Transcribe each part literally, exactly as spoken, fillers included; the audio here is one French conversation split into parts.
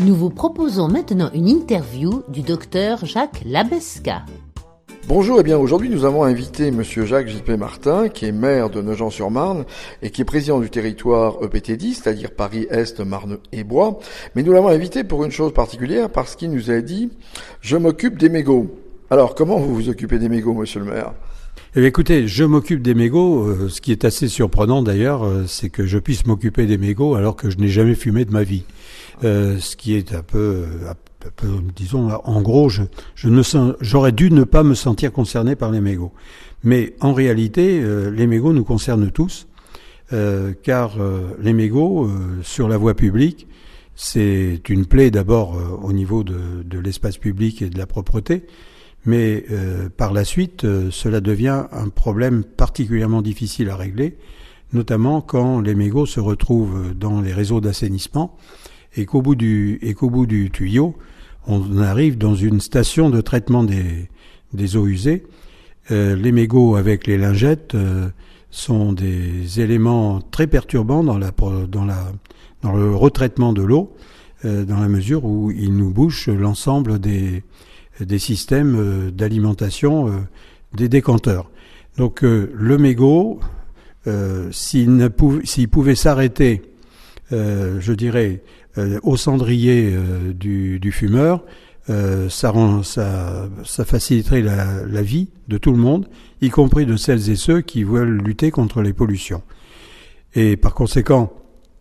Nous vous proposons maintenant une interview du docteur Jacques Labesca. Bonjour, et bien aujourd'hui nous avons invité Monsieur Jacques J P Martin, qui est maire de Nogent-sur-Marne et qui est président du territoire E P T dix, c'est-à-dire Paris-Est, Marne et Bois. Mais nous l'avons invité pour une chose particulière, parce qu'il nous a dit « Je m'occupe des mégots ». Alors, comment vous vous occupez des mégots, monsieur le maire ? Eh bien, écoutez, je m'occupe des mégots. Euh, ce qui est assez surprenant d'ailleurs, euh, c'est que je puisse m'occuper des mégots alors que je n'ai jamais fumé de ma vie. Euh, ce qui est un peu, un peu, disons, en gros, je, je ne sens, j'aurais dû ne pas me sentir concerné par les mégots. Mais en réalité, euh, les mégots nous concernent tous, euh, car euh, les mégots euh, sur la voie publique, c'est une plaie d'abord euh, au niveau de, de l'espace public et de la propreté. Mais euh, par la suite, euh, cela devient un problème particulièrement difficile à régler, notamment quand les mégots se retrouvent dans les réseaux d'assainissement et qu'au bout du, et qu'au bout du tuyau, on arrive dans une station de traitement des, des eaux usées. Euh, les mégots avec les lingettes euh, sont des éléments très perturbants dans, la, dans, la, dans le retraitement de l'eau, euh, dans la mesure où ils nous bouchent l'ensemble des des systèmes d'alimentation euh, des décanteurs. Donc euh, le mégot, euh, s'il, ne pou- s'il pouvait s'arrêter, euh, je dirais, euh, au cendrier euh, du, du fumeur, euh, ça, rend, ça, ça faciliterait la, la vie de tout le monde, y compris de celles et ceux qui veulent lutter contre les pollutions. Et par conséquent,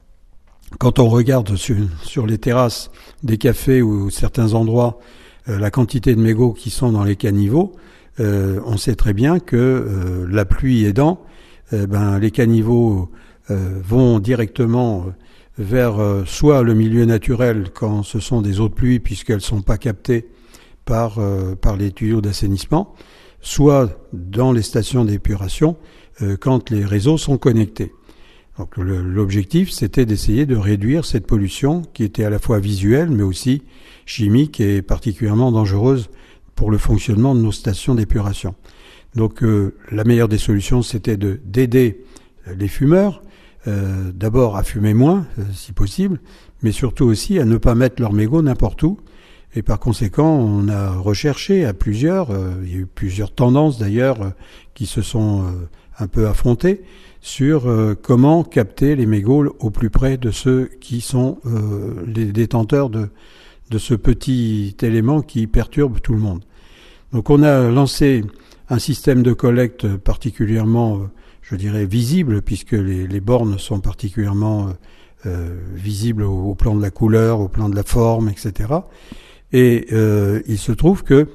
quand on regarde sur, sur les terrasses des cafés ou certains endroits, la quantité de mégots qui sont dans les caniveaux, euh, on sait très bien que euh, la pluie aidant, euh, ben, les caniveaux euh, vont directement vers euh, soit le milieu naturel quand ce sont des eaux de pluie puisqu'elles ne sont pas captées par, euh, par les tuyaux d'assainissement, soit dans les stations d'épuration euh, quand les réseaux sont connectés. Donc le, l'objectif, c'était d'essayer de réduire cette pollution qui était à la fois visuelle mais aussi chimique et particulièrement dangereuse pour le fonctionnement de nos stations d'épuration. Donc euh, la meilleure des solutions, c'était de d'aider les fumeurs, euh, d'abord à fumer moins, euh, si possible, mais surtout aussi à ne pas mettre leurs mégots n'importe où. Et par conséquent, on a recherché à plusieurs, euh, il y a eu plusieurs tendances d'ailleurs euh, qui se sont euh, un peu affrontées sur euh, comment capter les mégots au plus près de ceux qui sont euh, les détenteurs de de ce petit élément qui perturbe tout le monde. Donc on a lancé un système de collecte particulièrement, je dirais, visible, puisque les, les bornes sont particulièrement euh, visibles au, au plan de la couleur, au plan de la forme, et cetera. Et euh, il se trouve que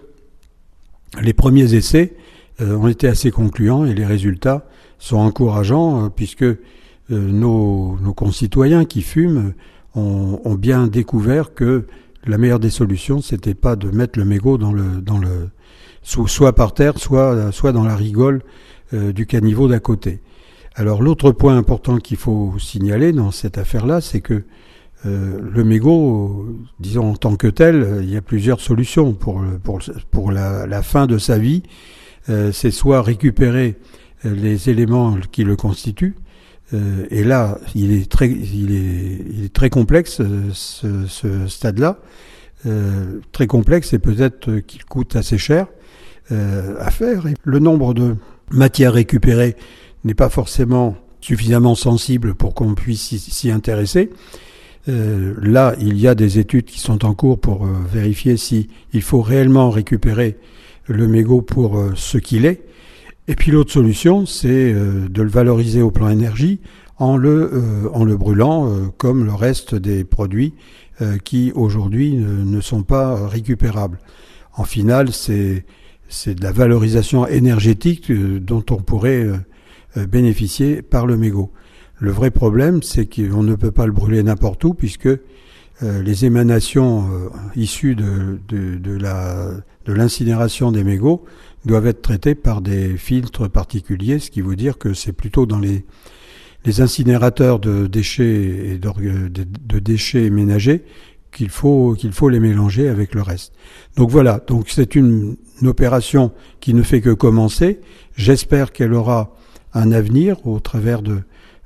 les premiers essais euh, ont été assez concluants et les résultats sont encourageants, euh, puisque euh, nos, nos concitoyens qui fument ont, ont bien découvert que la meilleure des solutions, c'était pas de mettre le mégot dans le, dans le, soit par terre, soit, soit dans la rigole euh, du caniveau d'à côté. Alors l'autre point important qu'il faut signaler dans cette affaire-là, c'est que euh, le mégot, disons en tant que tel, il y a plusieurs solutions pour pour pour la, la fin de sa vie. Euh, c'est soit récupérer les éléments qui le constituent. Euh, et là, il est très, il est, il est très complexe ce, ce stade-là, euh, très complexe et peut-être qu'il coûte assez cher euh, à faire. Et le nombre de matières récupérées n'est pas forcément suffisamment sensible pour qu'on puisse s'y, s'y intéresser. Euh, là, il y a des études qui sont en cours pour euh, vérifier si il faut réellement récupérer le mégot pour euh, ce qu'il est. Et puis l'autre solution, c'est euh, de le valoriser au plan énergie en le euh, en le brûlant euh, comme le reste des produits euh, qui aujourd'hui ne, ne sont pas récupérables. En final, c'est c'est de la valorisation énergétique euh, dont on pourrait euh, bénéficier par le mégot. Le vrai problème, c'est qu'on ne peut pas le brûler n'importe où puisque euh, les émanations euh, issues de, de, de la de l'incinération des mégots doivent être traités par des filtres particuliers, ce qui veut dire que c'est plutôt dans les, les incinérateurs de déchets et de, de déchets ménagers qu'il faut, qu'il faut les mélanger avec le reste. Donc voilà, donc c'est une, une opération qui ne fait que commencer. J'espère qu'elle aura un avenir au travers de,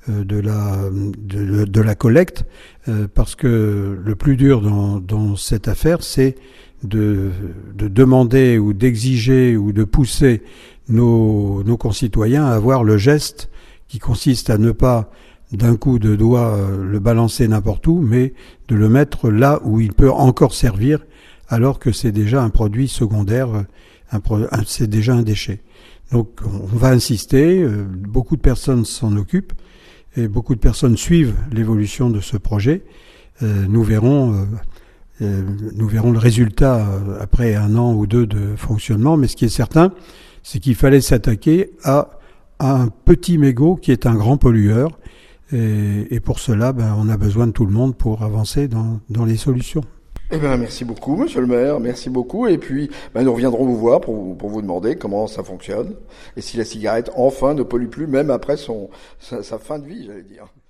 euh, de la de, de la collecte, euh, parce que le plus dur dans, dans cette affaire, c'est de, de demander ou d'exiger ou de pousser nos, nos concitoyens à avoir le geste qui consiste à ne pas d'un coup de doigt le balancer n'importe où, mais de le mettre là où il peut encore servir, alors que c'est déjà un produit secondaire, un, un, c'est déjà un déchet. Donc on va insister, euh, beaucoup de personnes s'en occupent, et beaucoup de personnes suivent l'évolution de ce projet. Euh, nous verrons, euh, euh, nous verrons le résultat euh, après un an ou deux de fonctionnement, mais ce qui est certain, c'est qu'il fallait s'attaquer à, à un petit mégot qui est un grand pollueur. Et, et pour cela, ben, on a besoin de tout le monde pour avancer dans, dans les solutions. Eh ben, merci beaucoup, monsieur le maire, merci beaucoup. Et puis, ben, nous reviendrons vous voir pour vous, pour vous demander comment ça fonctionne et si la cigarette, enfin, ne pollue plus, même après son, sa, sa fin de vie, j'allais dire.